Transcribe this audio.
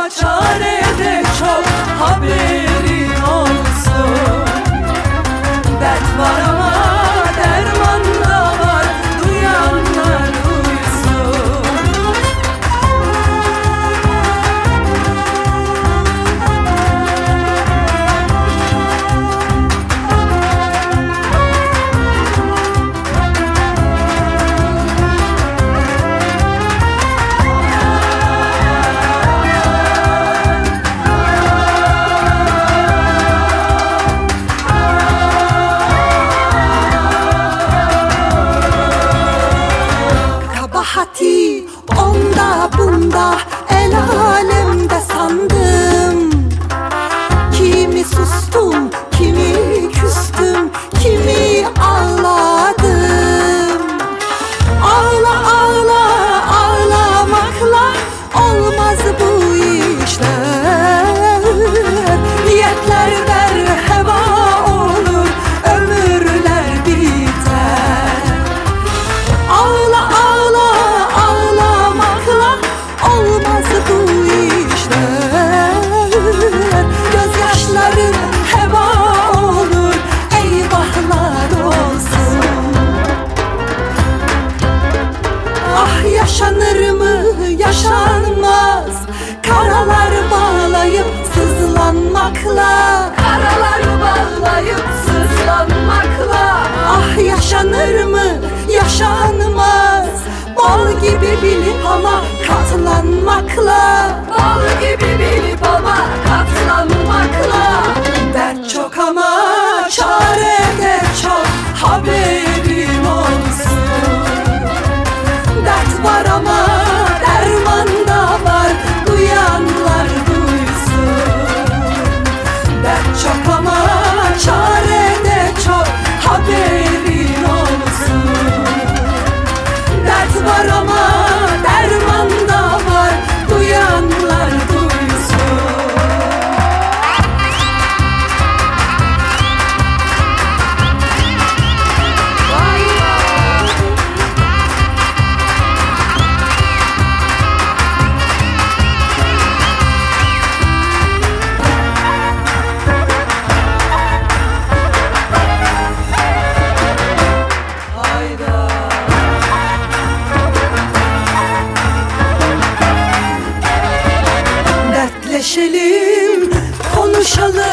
çare de çok, haberin olsun. Dert var ama derman da var, duyanlar duysun. Kabahati onda bunda, el alemde sandım. Kimi sustum, kimi küstüm, kimi ağladım. Ağla ağla ağlamakla olmaz bu işler. Niyetler der heva olur, ömürler biter. Ağla ağla ağlamakla olmaz bu işler. Gözyaşların heba olur, eyvahlar olsun. Ah yaşanır mı yaşanmaz, karalar bağlayıp sızlanmakla. Karalar bağlayıp sızlanmakla. Ah yaşanır mı yaşanmaz, bal gibi bilip ama katlanmakla. Bal gibi bilip ama katlanmakla. Dert çok ama çare de çok, haberin olsun. Dert var ama derman da var, duyanlar duysun. Dert çok ama çare de çok, haberin olsun. Dert var ama derman da var, duyanlar duysun. Dertleşelim, konuşalım.